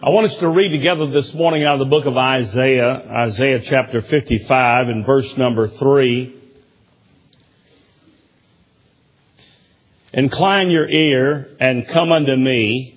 I want us to read together this morning out of the book of Isaiah, Isaiah chapter 55 and verse number 3. Incline your ear and come unto me.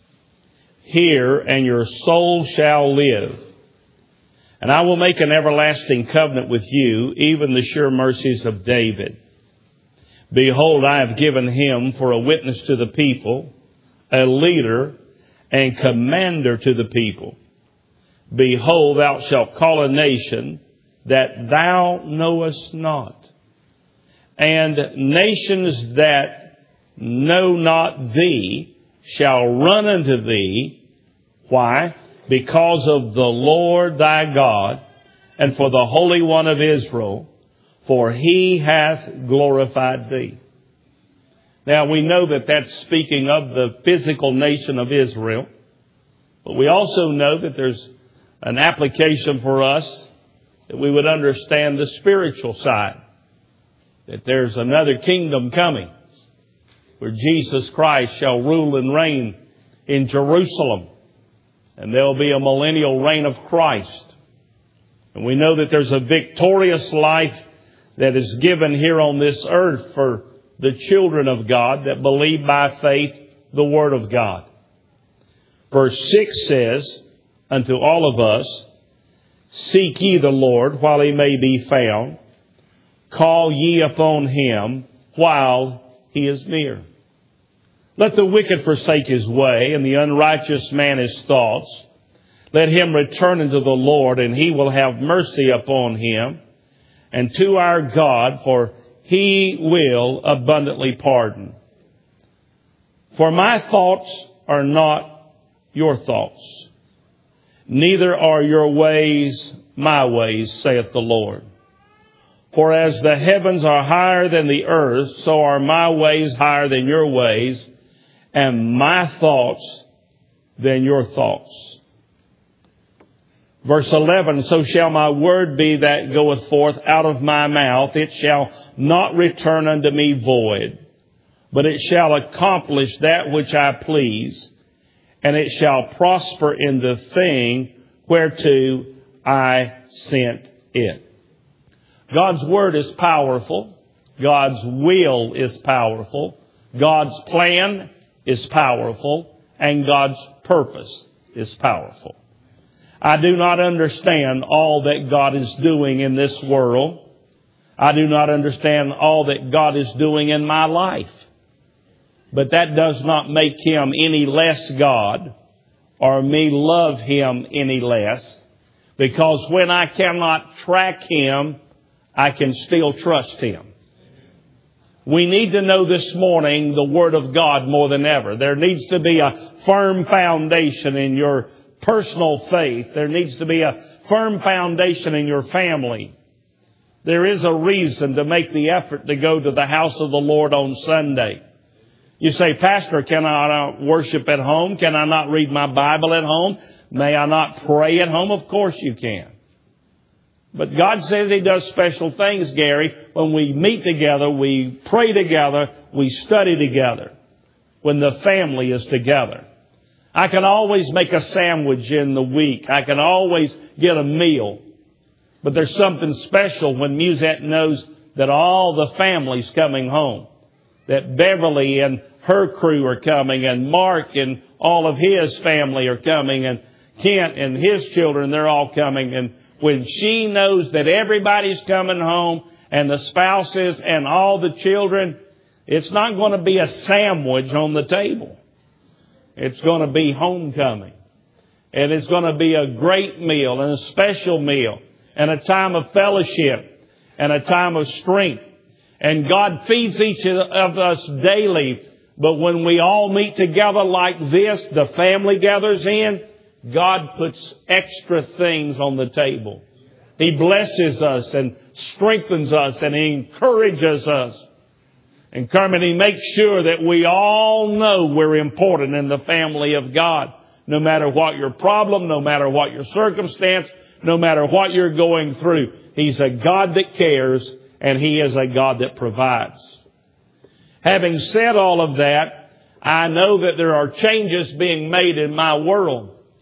Hear, and your soul shall live. And I will make an everlasting covenant with you, even the sure mercies of David. Behold, I have given him for a witness to the people, a leader and commander to the people. Behold, thou shalt call a nation that thou knowest not, and nations that know not thee shall run unto thee. Why? Because of the Lord thy God, and for the Holy One of Israel, for he hath glorified thee. Now, we know that that's speaking of the physical nation of Israel. But we also know that there's an application for us that we would understand the spiritual side. That there's another kingdom coming where Jesus Christ shall rule and reign in Jerusalem. And there'll be a millennial reign of Christ. And we know that there's a victorious life that is given here on this earth for the children of God that believe by faith the Word of God. Verse 6 says, unto all of us, seek ye the Lord while he may be found. Call ye upon him while he is near. Let the wicked forsake his way, and the unrighteous man his thoughts. Let him return unto the Lord, and he will have mercy upon him, and to our God, for he will abundantly pardon. For my thoughts are not your thoughts, neither are your ways my ways, saith the Lord. For as the heavens are higher than the earth, so are my ways higher than your ways, and my thoughts than your thoughts. Verse 11, so shall my word be that goeth forth out of my mouth. It shall not return unto me void, but it shall accomplish that which I please, and it shall prosper in the thing whereto I sent it. God's word is powerful. God's will is powerful. God's plan is powerful. And God's purpose is powerful. I do not understand all that God is doing in this world. I do not understand all that God is doing in my life. But that does not make him any less God or me love him any less. Because when I cannot track him, I can still trust him. We need to know this morning the Word of God more than ever. There needs to be a firm foundation in your personal faith. There needs to be a firm foundation in your family. There is a reason to make the effort to go to the house of the Lord on Sunday. You say, Pastor, can I not worship at home? Can I not read my Bible at home? May I not pray at home? Of course you can. But God says he does special things, Gary. When we meet together, we pray together, we study together. When the family is together. I can always make a sandwich in the week. I can always get a meal. But there's something special when Musette knows that all the family's coming home. That Beverly and her crew are coming, and Mark and all of his family are coming, and Kent and his children, they're all coming. And when she knows that everybody's coming home, and the spouses and all the children, it's not going to be a sandwich on the table. It's going to be homecoming. And it's going to be a great meal and a special meal and a time of fellowship and a time of strength. And God feeds each of us daily. But when we all meet together like this, the family gathers in, God puts extra things on the table. He blesses us and strengthens us and He encourages us. And Carmen, He makes sure that we all know we're important in the family of God. No matter what your problem, no matter what your circumstance, no matter what you're going through. He's a God that cares, and He is a God that provides. Having said all of that, I know that there are changes being made in my world.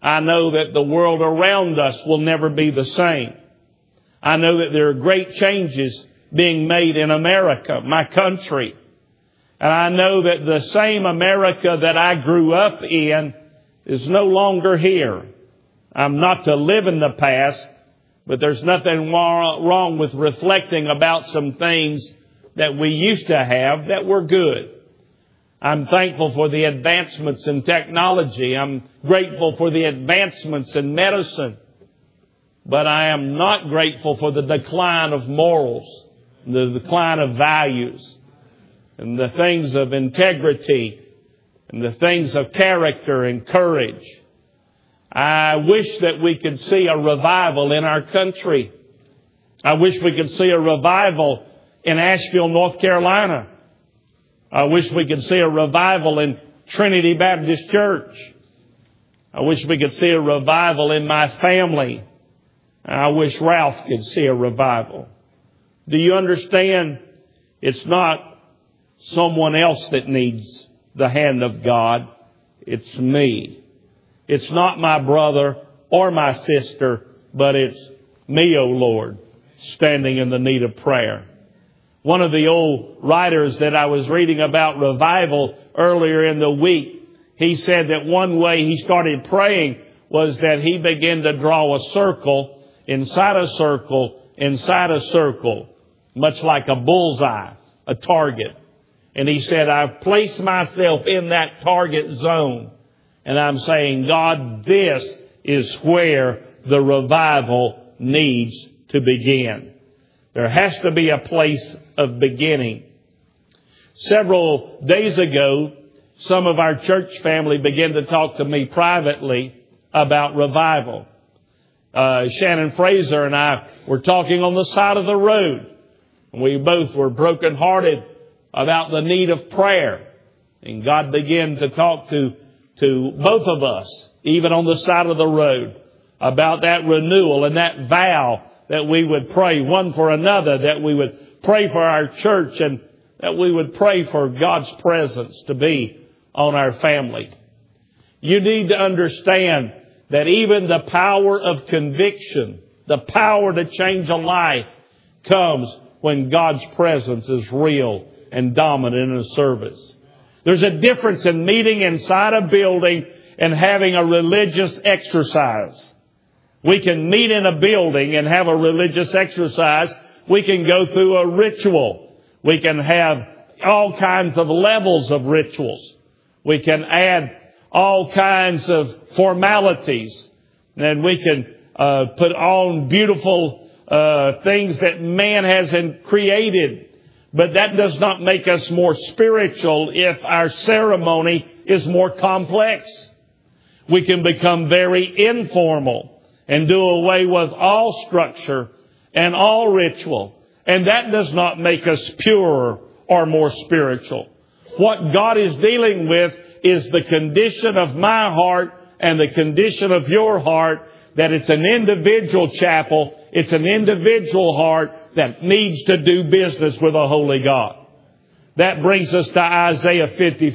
I know that the world around us will never be the same. I know that there are great changes being made in America, my country. And I know that the same America that I grew up in is no longer here. I'm not to live in the past, but there's nothing wrong with reflecting about some things that we used to have that were good. I'm thankful for the advancements in technology. I'm grateful for the advancements in medicine. But I am not grateful for the decline of morals, the decline of values, and the things of integrity, and the things of character and courage. I wish that we could see a revival in our country. I wish we could see a revival in Asheville, North Carolina. I wish we could see a revival in Trinity Baptist Church. I wish we could see a revival in my family. I wish Ralph could see a revival. Do you understand? It's not someone else that needs the hand of God. It's me. It's not my brother or my sister, but it's me, O Lord, standing in the need of prayer. One of the old writers that I was reading about revival earlier in the week, he said that one way he started praying was that he began to draw a circle inside a circle, inside a circle, much like a bullseye, a target. And he said, I've placed myself in that target zone. And I'm saying, God, this is where the revival needs to begin. There has to be a place of beginning. Several days ago, some of our church family began to talk to me privately about revival. Shannon Fraser and I were talking on the side of the road. We both were brokenhearted about the need of prayer. And God began to talk to both of us, even on the side of the road, about that renewal and that vow that we would pray one for another, that we would pray for our church, and that we would pray for God's presence to be on our family. You need to understand that even the power of conviction, the power to change a life, comes when God's presence is real and dominant in a service. There's a difference in meeting inside a building and having a religious exercise. We can meet in a building and have a religious exercise. We can go through a ritual. We can have all kinds of levels of rituals. We can add all kinds of formalities. And we can put on beautiful things that man hasn't created. But that does not make us more spiritual if our ceremony is more complex. We can become very informal and do away with all structure and all ritual. And that does not make us purer or more spiritual. What God is dealing with is the condition of my heart and the condition of your heart, that it's an individual chapel, it's an individual heart that needs to do business with a holy God. That brings us to Isaiah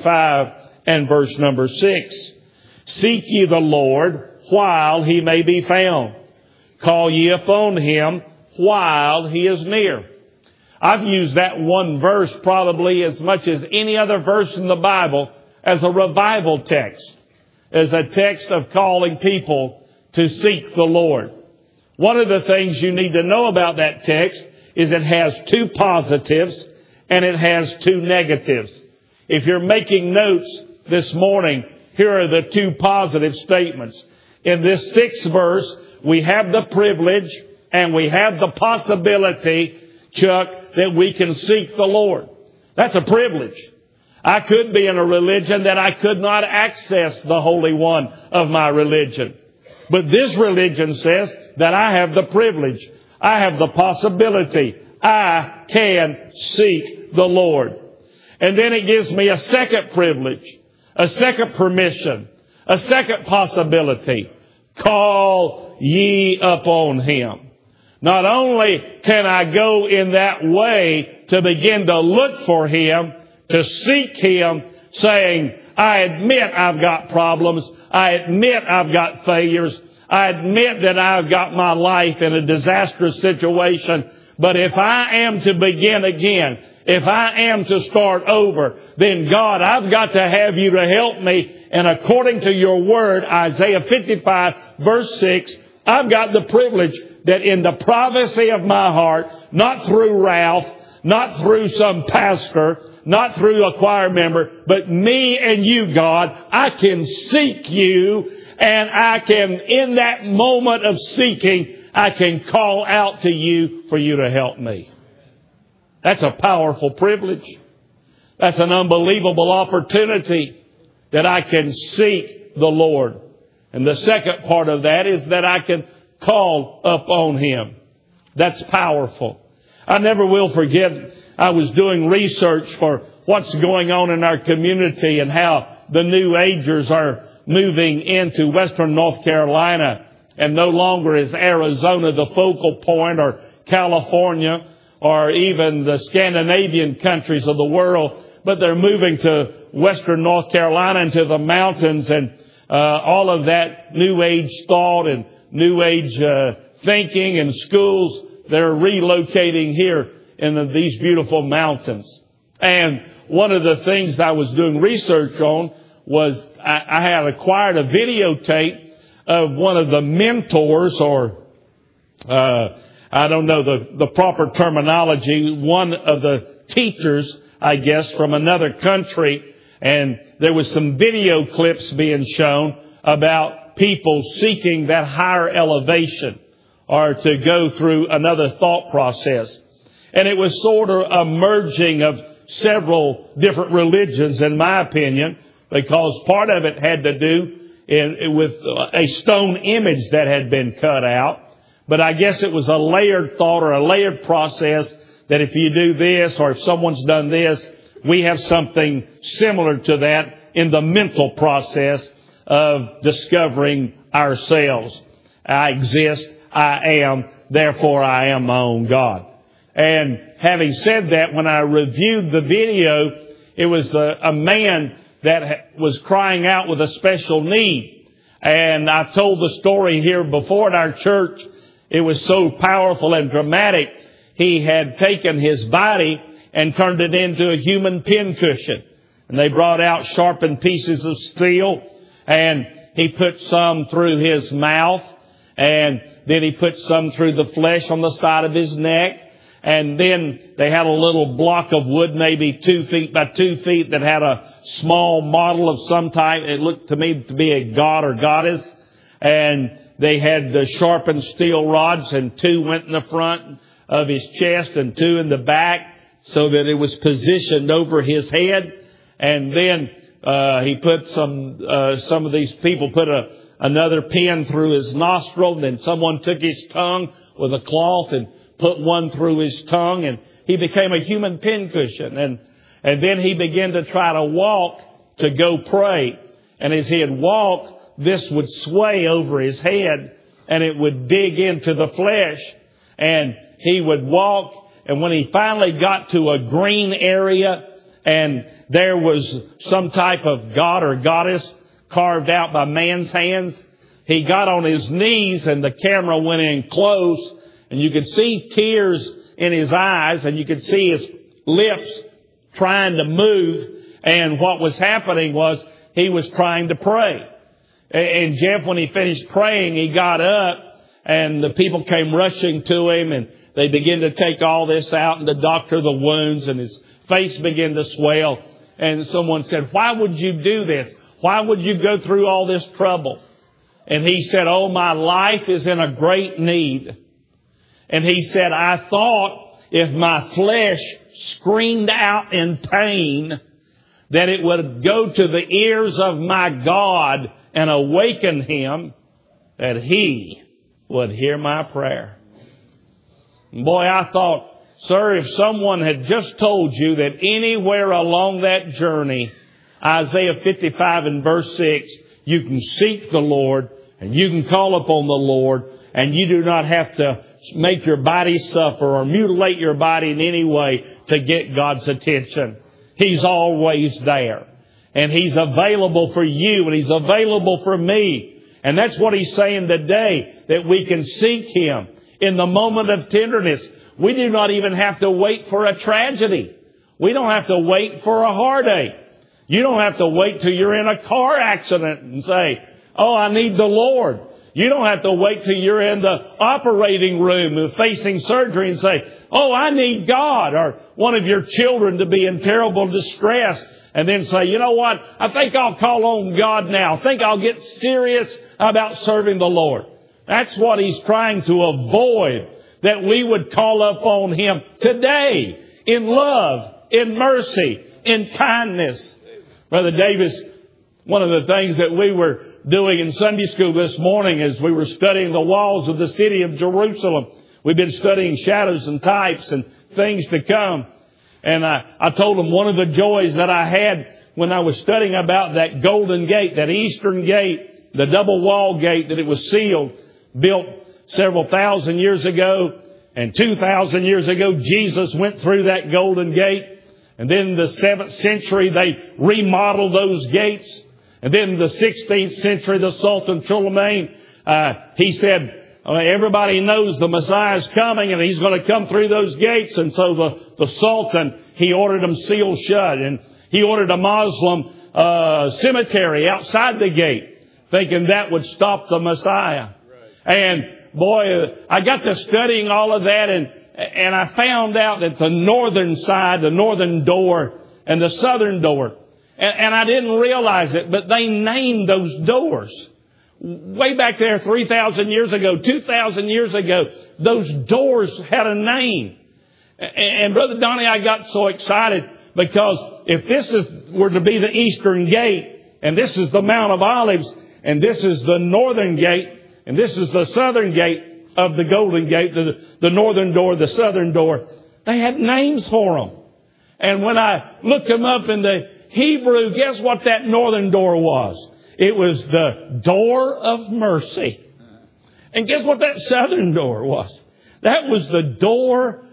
55 and verse number 6. Seek ye the Lord while he may be found. Call ye upon him while he is near. I've used that one verse probably as much as any other verse in the Bible as a revival text, as a text of calling people to seek the Lord. One of the things you need to know about that text is it has two positives and it has two negatives. If you're making notes this morning, here are the two positive statements. In this 6th verse, we have the privilege and we have the possibility, Chuck, that we can seek the Lord. That's a privilege. I could be in a religion that I could not access the Holy One of my religion. But this religion says that I have the privilege. I have the possibility. I can seek the Lord. And then it gives me a second privilege, a second permission, a second possibility. Call ye upon him. Not only can I go in that way to begin to look for him, to seek him, saying, I admit I've got problems. I admit I've got failures. I admit that I've got my life in a disastrous situation. But if I am to begin again, if I am to start over, then God, I've got to have you to help me. And according to your word, Isaiah 55 verse 6, I've got the privilege that in the privacy of my heart, not through Ralph, not through some pastor, not through a choir member, but me and you, God, I can seek you, and I can, in that moment of seeking, I can call out to you for you to help me. That's a powerful privilege. That's an unbelievable opportunity that I can seek the Lord. And the second part of that is that I can call upon Him. That's powerful. I never will forget, I was doing research for what's going on in our community and how the New Agers are moving into Western North Carolina, and no longer is Arizona the focal point, or California, or even the Scandinavian countries of the world, but they're moving to Western North Carolina and to the mountains, and all of that New Age thought and New Age thinking and schools, they're relocating here in these beautiful mountains. And one of the things I was doing research on was I had acquired a videotape of one of the mentors, or I don't know the proper terminology, one of the teachers, I guess, from another country. And there was some video clips being shown about people seeking that higher elevation or to go through another thought process. And it was sort of a merging of several different religions, in my opinion, because part of it had to do with a stone image that had been cut out. But I guess it was a layered thought or a layered process that if you do this or if someone's done this, we have something similar to that in the mental process of discovering ourselves. I exist, I am, therefore I am my own God. And having said that, when I reviewed the video, it was a man that was crying out with a special need. And I've told the story here before at our church. It was so powerful and dramatic. He had taken his body and turned it into a human pincushion. And they brought out sharpened pieces of steel, and he put some through his mouth, and then he put some through the flesh on the side of his neck. And then they had a little block of wood, maybe 2 feet by 2 feet, that had a small model of some type. It looked to me to be a god or goddess. And they had the sharpened steel rods, and 2 went in the front of his chest and 2 in the back, so that it was positioned over his head. And then he put some of these people put another pin through his nostril. And then someone took his tongue with a cloth and put one through his tongue, and he became a human pincushion. And then he began to try to walk to go pray. And as he had walked, this would sway over his head, and it would dig into the flesh. And he would walk, and when he finally got to a green area, and there was some type of god or goddess carved out by man's hands, he got on his knees, and the camera went in close, and you could see tears in his eyes, and you could see his lips trying to move. And what was happening was he was trying to pray. And Jeff, when he finished praying, he got up, and the people came rushing to him, and they began to take all this out and to doctor the wounds, and his face began to swell. And someone said, "Why would you do this? Why would you go through all this trouble?" And he said, "Oh, my life is in a great need." And he said, "I thought if my flesh screamed out in pain, that it would go to the ears of my God and awaken Him, that He would hear my prayer." And boy, I thought, sir, if someone had just told you that anywhere along that journey, Isaiah 55 and verse 6, you can seek the Lord and you can call upon the Lord, and you do not have to make your body suffer or mutilate your body in any way to get God's attention. He's always there. And He's available for you, and He's available for me. And that's what He's saying today, that we can seek Him in the moment of tenderness. We do not even have to wait for a tragedy. We don't have to wait for a heartache. You don't have to wait till you're in a car accident and say, oh, I need the Lord. You don't have to wait till you're in the operating room and facing surgery and say, oh, I need God. Or one of your children to be in terrible distress and then say, you know what? I think I'll call on God now. I think I'll get serious about serving the Lord. That's what He's trying to avoid, that we would call upon Him today in love, in mercy, in kindness. Brother Davis, one of the things that we were doing in Sunday school this morning as we were studying the walls of the city of Jerusalem, we've been studying shadows and types and things to come. And I told them one of the joys that I had when I was studying about that golden gate, that eastern gate, the double wall gate, that it was sealed, built several thousand years ago. And 2,000 years ago, Jesus went through that golden gate. And then in the 7th century, they remodeled those gates. And then in the 16th century, the Sultan Suleiman, he said, everybody knows the Messiah is coming and He's going to come through those gates. And so the Sultan, he ordered them sealed shut. And he ordered a Muslim cemetery outside the gate, thinking that would stop the Messiah. And boy, I got to studying all of that, and I found out that the northern side, the northern door, and the southern door, and I didn't realize it, but they named those doors. Way back there 3,000 years ago, 2,000 years ago, those doors had a name. And Brother Donnie, I got so excited because if this were to be the eastern gate, and this is the Mount of Olives, and this is the northern gate, and this is the southern gate of the Golden Gate, the northern door, the southern door. They had names for them. And when I looked them up in the Hebrew, guess what that northern door was? It was the door of mercy. And guess what that southern door was? That was the door,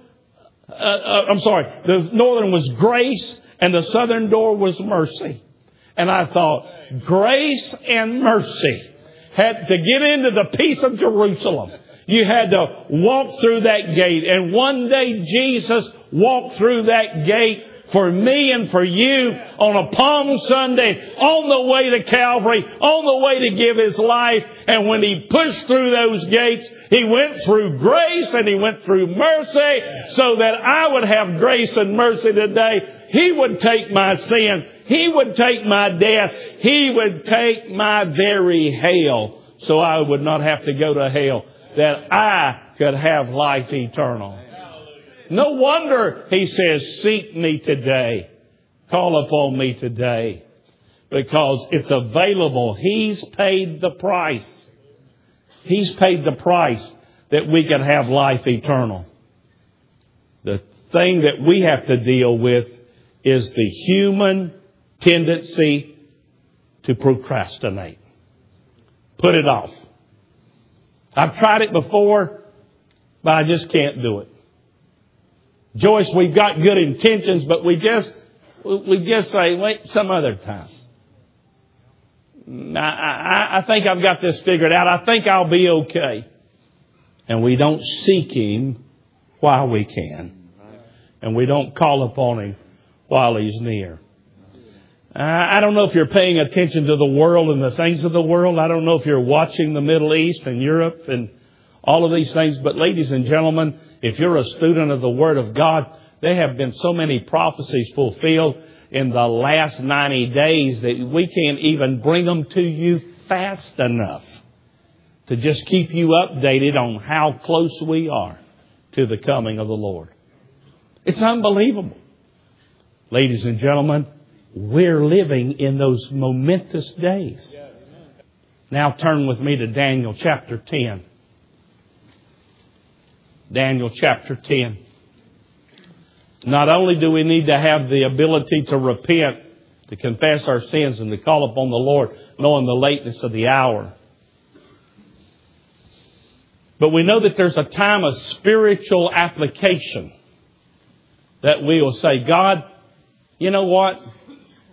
the northern was grace and the southern door was mercy. And I thought, grace and mercy had to get into the peace of Jerusalem. You had to walk through that gate. And one day Jesus walked through that gate for me and for you on a Palm Sunday, on the way to Calvary, on the way to give His life. And when He pushed through those gates, He went through grace and He went through mercy so that I would have grace and mercy today. He would take my sin. He would take my death. He would take my very hell so I would not have to go to hell, that I could have life eternal. No wonder He says, seek me today. Call upon me today. Because it's available. He's paid the price. He's paid the price that we can have life eternal. The thing that we have to deal with is the human tendency to procrastinate. Put it off. I've tried it before, but I just can't do it. Joyce, we've got good intentions, but we just say, wait, some other time. I think I've got this figured out. I think I'll be okay. And we don't seek Him while we can. And we don't call upon Him while He's near. I don't know if you're paying attention to the world and the things of the world. I don't know if you're watching the Middle East and Europe and all of these things. But ladies and gentlemen, if you're a student of the Word of God, there have been so many prophecies fulfilled in the last 90 days that we can't even bring them to you fast enough to just keep you updated on how close we are to the coming of the Lord. It's unbelievable. Ladies and gentlemen, we're living in those momentous days. Now turn with me to Daniel chapter 10. Daniel chapter 10. Not only do we need to have the ability to repent, to confess our sins, and to call upon the Lord, knowing the lateness of the hour, but we know that there's a time of spiritual application that we will say, God, you know what?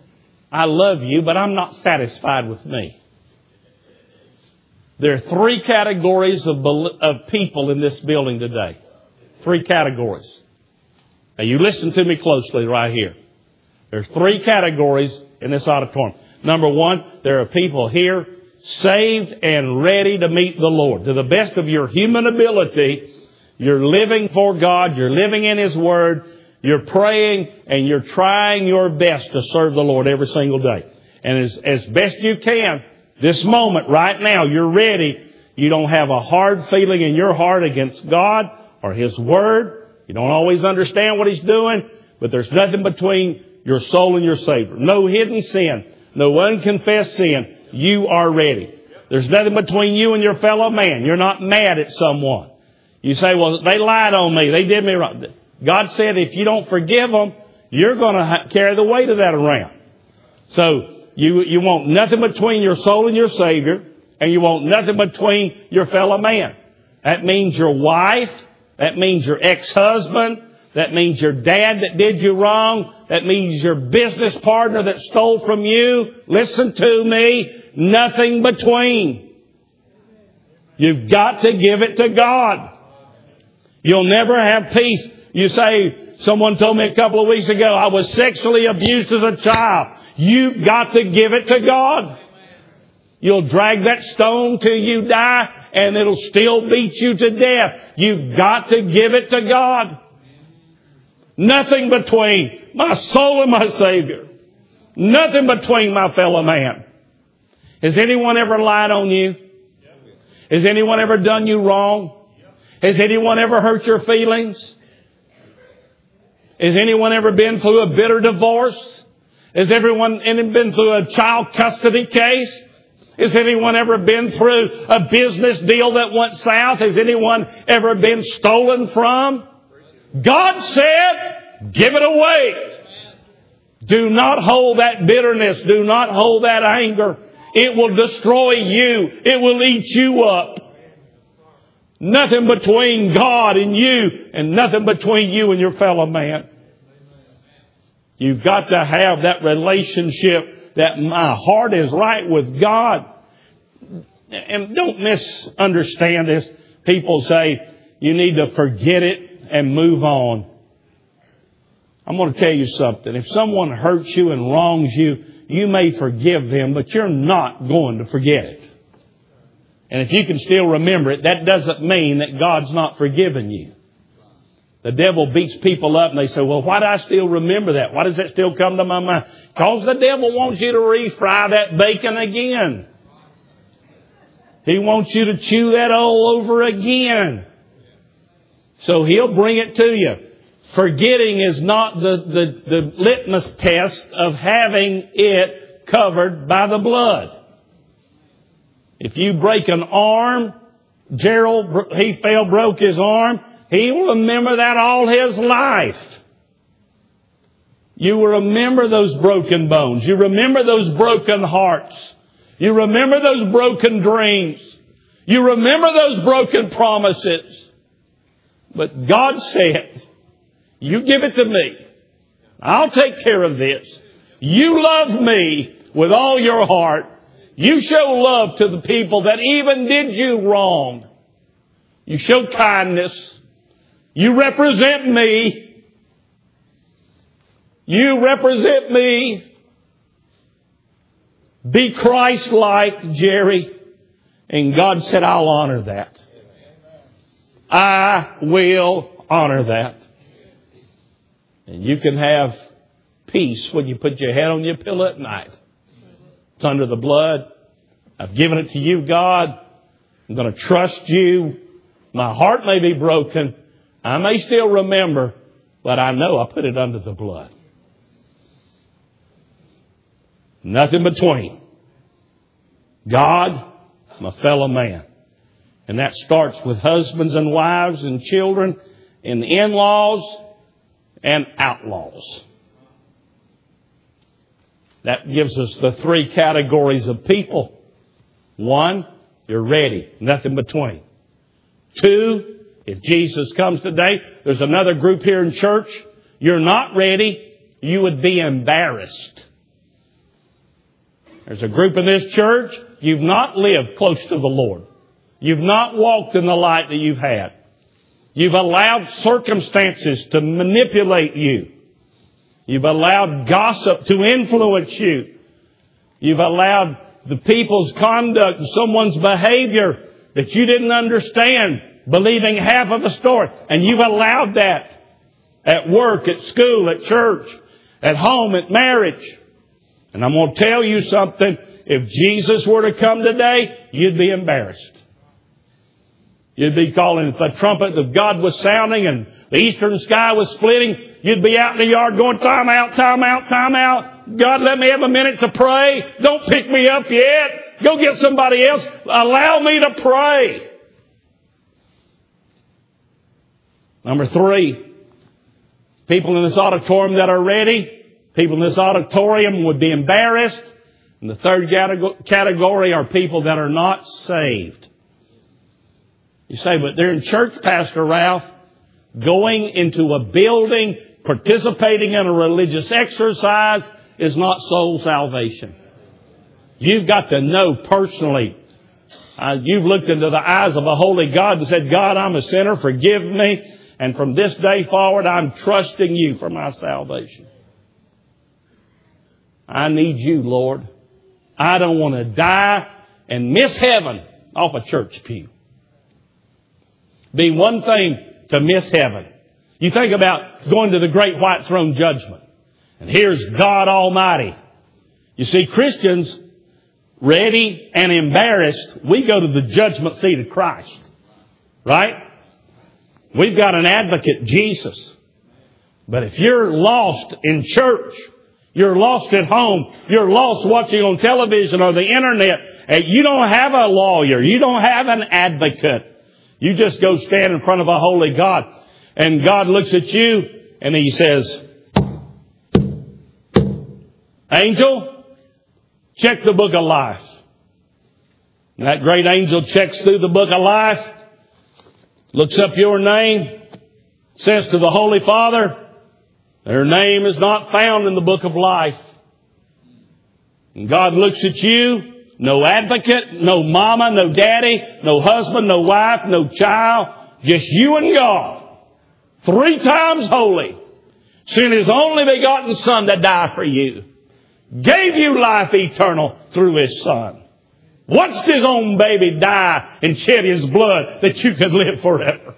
I love you, but I'm not satisfied with me. There are 3 categories of people in this building today. 3 categories. Now you listen to me closely right here. There's 3 categories in this auditorium. Number 1, there are people here saved and ready to meet the Lord. To the best of your human ability, you're living for God, you're living in His Word, you're praying, and you're trying your best to serve the Lord every single day. And as best you can, this moment, right now, you're ready. You don't have a hard feeling in your heart against God or His Word. You don't always understand what He's doing, but there's nothing between your soul and your Savior. No hidden sin, no unconfessed sin. You are ready. There's nothing between you and your fellow man. You're not mad at someone. You say, well, they lied on me. They did me wrong. God said if you don't forgive them, you're going to carry the weight of that around. So you want nothing between your soul and your Savior, and you want nothing between your fellow man. That means your wife. That means your ex-husband. That means your dad that did you wrong. That means your business partner that stole from you. Listen to me. Nothing between. You've got to give it to God. You'll never have peace. You say, someone told me a couple of weeks ago, I was sexually abused as a child. You've got to give it to God. You'll drag that stone till you die, and it'll still beat you to death. You've got to give it to God. Nothing between my soul and my Savior. Nothing between my fellow man. Has anyone ever lied on you? Has anyone ever done you wrong? Has anyone ever hurt your feelings? Has anyone ever been through a bitter divorce? Has everyone been through a child custody case? Has anyone ever been through a business deal that went south? Has anyone ever been stolen from? God said, give it away. Do not hold that bitterness. Do not hold that anger. It will destroy you. It will eat you up. Nothing between God and you, and nothing between you and your fellow man. You've got to have that relationship that my heart is right with God. And don't misunderstand this. People say you need to forget it and move on. I'm going to tell you something. If someone hurts you and wrongs you, you may forgive them, but you're not going to forget it. And if you can still remember it, that doesn't mean that God's not forgiven you. The devil beats people up and they say, well, why do I still remember that? Why does that still come to my mind? Because the devil wants you to refry that bacon again. He wants you to chew that all over again. So he'll bring it to you. Forgetting is not the litmus test of having it covered by the blood. If you break an arm, Gerald, he fell, broke his arm, he will remember that all his life. You will remember those broken bones. You remember those broken hearts. You remember those broken dreams. You remember those broken promises. But God said, you give it to me. I'll take care of this. You love me with all your heart. You show love to the people that even did you wrong. You show kindness. You represent me. You represent me. Be Christ-like, Jerry. And God said, I'll honor that. I will honor that. And you can have peace when you put your head on your pillow at night. It's under the blood. I've given it to you, God. I'm going to trust you. My heart may be broken. I may still remember, but I know I put it under the blood. Nothing between God, my fellow man. And that starts with husbands and wives and children and in-laws and outlaws. That gives us the 3 categories of people. 1, you're ready. Nothing between. 2, if Jesus comes today, there's another group here in church. You're not ready. You would be embarrassed. There's a group in this church, you've not lived close to the Lord. You've not walked in the light that you've had. You've allowed circumstances to manipulate you. You've allowed gossip to influence you. You've allowed the people's conduct and someone's behavior that you didn't understand, believing half of the story. And you've allowed that at work, at school, at church, at home, at marriage. And I'm going to tell you something. If Jesus were to come today, you'd be embarrassed. You'd be calling, if the trumpet of God was sounding and the eastern sky was splitting, you'd be out in the yard going, time out, time out, time out. God, let me have a minute to pray. Don't pick me up yet. Go get somebody else. Allow me to pray. Number 3, people in this auditorium that are ready, people in this auditorium would be embarrassed. And the third category are people that are not saved. You say, but they're in church, Pastor Ralph. Going into a building, participating in a religious exercise is not soul salvation. You've got to know personally. You've looked into the eyes of a holy God and said, God, I'm a sinner. Forgive me. And from this day forward, I'm trusting you for my salvation. I need you, Lord. I don't want to die and miss heaven off a church pew. Be one thing to miss heaven. You think about going to the great white throne judgment. And here's God Almighty. You see, Christians, ready and embarrassed, we go to the judgment seat of Christ. Right? We've got an advocate, Jesus. But if you're lost in church, you're lost at home, you're lost watching on television or the internet, you don't have a lawyer, you don't have an advocate. You just go stand in front of a holy God. And God looks at you and He says, angel, check the book of life. And that great angel checks through the book of life, looks up your name, says to the Holy Father, their name is not found in the book of life. And God looks at you. No advocate, no mama, no daddy, no husband, no wife, no child. Just you and God. 3 times holy. Sent His only begotten Son to die for you. Gave you life eternal through His Son. Watched His own baby die and shed His blood that you could live forever.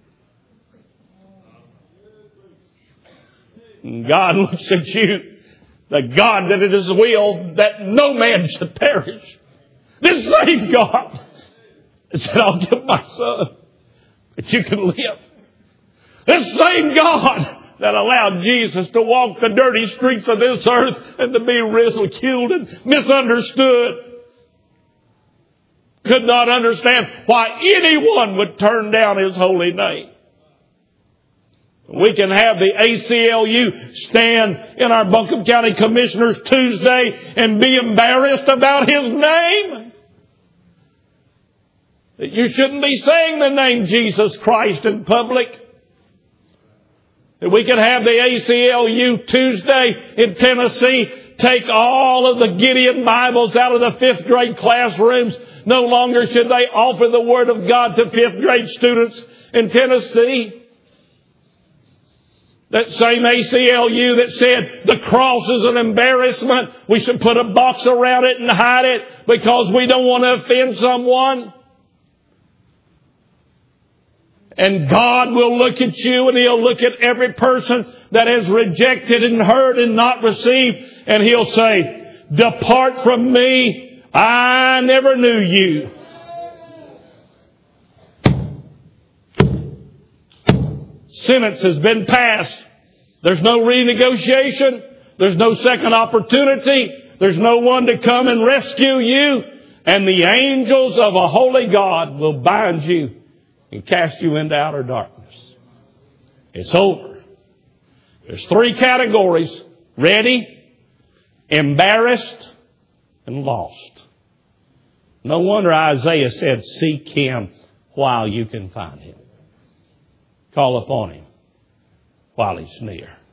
And God looks at you. The God that it is will that no man should perish. This same God said, I'll give my Son that you can live. This same God that allowed Jesus to walk the dirty streets of this earth and to be ridiculed and misunderstood. Could not understand why anyone would turn down His holy name. We can have the ACLU stand in our Buncombe County Commissioners Tuesday and be embarrassed about His name. That you shouldn't be saying the name Jesus Christ in public. That we can have the ACLU Tuesday in Tennessee take all of the Gideon Bibles out of the 5th grade classrooms. No longer should they offer the Word of God to 5th grade students in Tennessee. That same ACLU that said the cross is an embarrassment. We should put a box around it and hide it because we don't want to offend someone. And God will look at you and He'll look at every person that has rejected and heard and not received. And He'll say, depart from me. I never knew you. Sentence has been passed. There's no renegotiation. There's no second opportunity. There's no one to come and rescue you. And the angels of a holy God will bind you and cast you into outer darkness. It's over. There's 3 categories: ready, embarrassed, and lost. No wonder Isaiah said, seek Him while you can find Him. Call upon Him while He's near.